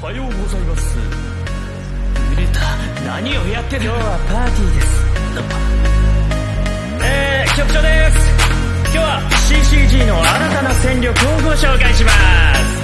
はようございます。 グルタ、何をやってる？ 今日はパーティーです。 局長です。今日は CCG の新たな戦力をご紹介します。